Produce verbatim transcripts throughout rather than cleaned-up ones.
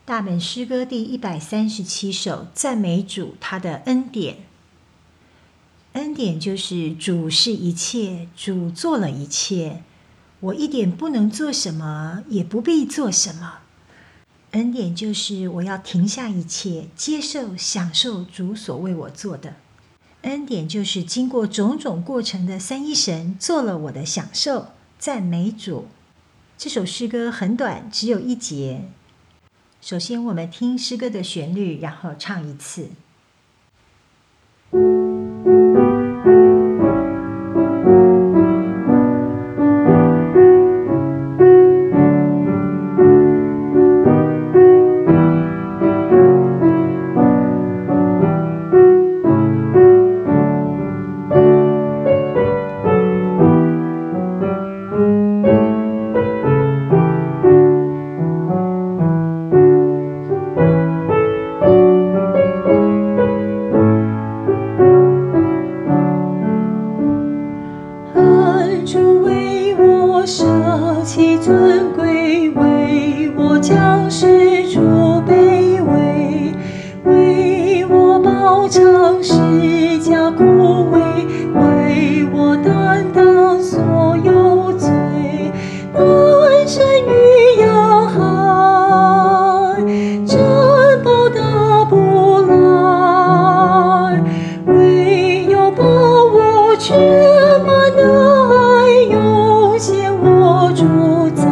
大本诗歌第一百三十七首，赞美主他的恩典。恩典就是主是一切，主做了一切，我一点不能做什么，也不必做什么。恩典就是我要停下一切，接受享受主所为我做的。恩典就是经过种种过程的三一神做了我的享受，赞美主。这首诗歌很短，只有一节。首先我们听诗歌的旋律，然后唱一次。 舍弃尊贵，为我将世主卑微，为我饱尝释迦苦味，为我担当所有罪，单身于洋海，珍宝打不来，唯有把我全满的爱涌现我主宰。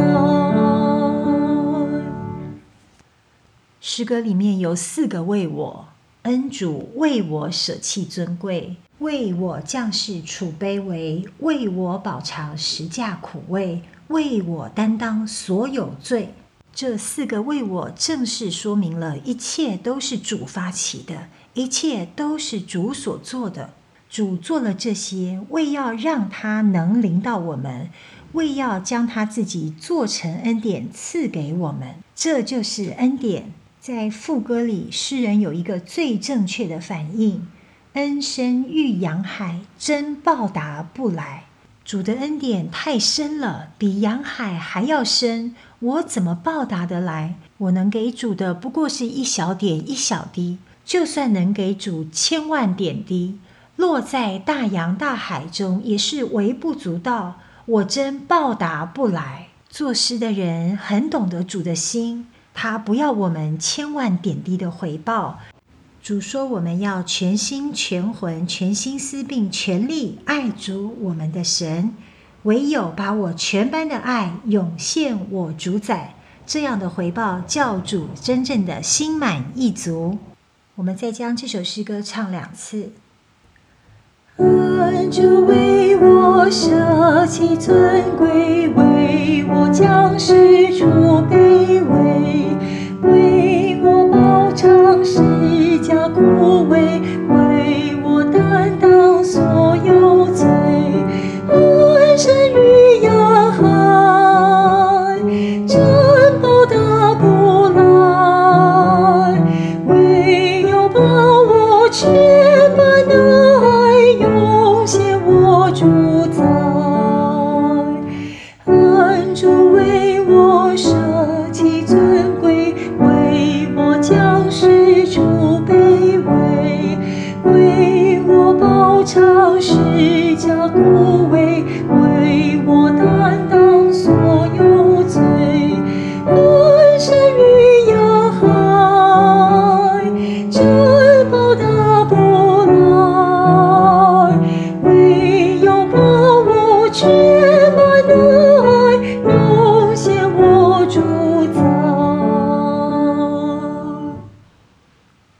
诗歌里面有四个为我，恩主为我舍弃尊贵，为我降世处卑微，为我饱尝十架苦味，为我担当所有罪。这四个为我正式说明了一切都是主发起的，一切都是主所做的。主做了这些，为要让他能临到我们，为要将他自己做成恩典赐给我们。这就是恩典。在副歌里，诗人有一个最正确的反应：恩深遇洋海，真报答不来。主的恩典太深了，比洋海还要深，我怎么报答得来？我能给主的不过是一小点一小滴，就算能给主千万点滴，落在大洋大海中也是微不足道，我真报答不来。作诗的人很懂得主的心，他不要我们千万点滴的回报。主说我们要全心全魂全心思并全力爱主我们的神，唯有把我全般的爱涌现我主宰，这样的回报叫主真正的心满意足。我们再将这首诗歌唱两次。 恩主为我舍弃尊贵，为我将世主卑